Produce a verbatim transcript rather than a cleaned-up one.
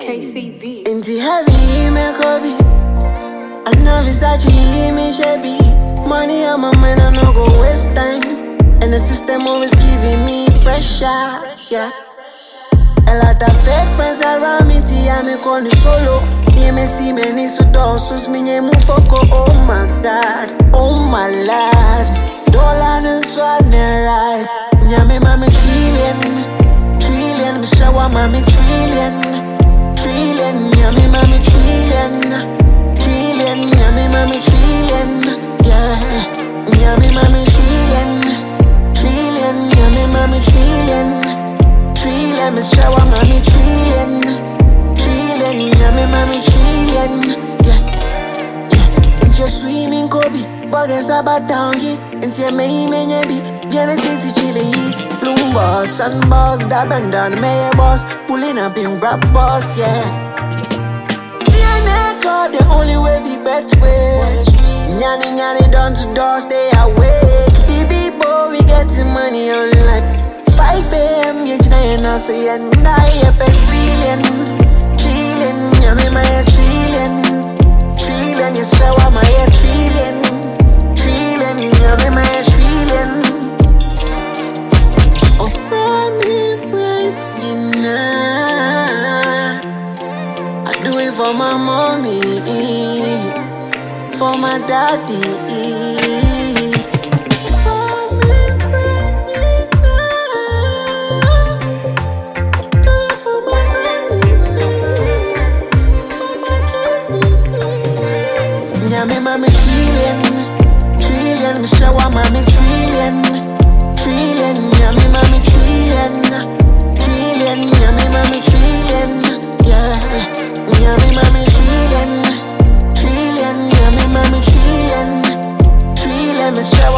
K C B. Inti heavy me kobi, I know Versace me shabby. Money on my mind, I no go waste time. And the system always giving me pressure, yeah. A lot of fake friends around me, tia me koni solo. Ni me see me ni sudosus, mi nye mufoko. Oh my God, oh my lord. Dollar and swag ne rise. Nyame mami trillion, trillion. Me shower mami trillion, trillion. Nyame mami trillion, trillion. Nyame mami trillion, yeah. Nyame mami trillion, trillion. Nyame mami trillion, trillion. Me shower mami trillion, trillion. Nyame mami trillion, yeah, yeah. Into your swimming Kobe, buggers about down here. Into your main menyabi, Vienna City chilling ye. Bloom boss, sun boss, dab and down, mayor boss, pulling up in rap boss, yeah. D N A card, the only way be bet way. Nyani nyani down to door, stay awake. B B boy, we getting money online. five A M, you know, so you're not a trillion, trillion. Nyami my trillion, trillion. You shower my trillion, trillion. Nyami my trillion. Oh, me right now. I do it for my mommy, for my daddy. Nyame mami trillion, trillion. Me shower mami trillion, trillion. Nyame mami trillion, trillion. Nyame mami trillion, yeah. Nyame mami trillion, trillion. Nyame mami trillion, trillion. Me shower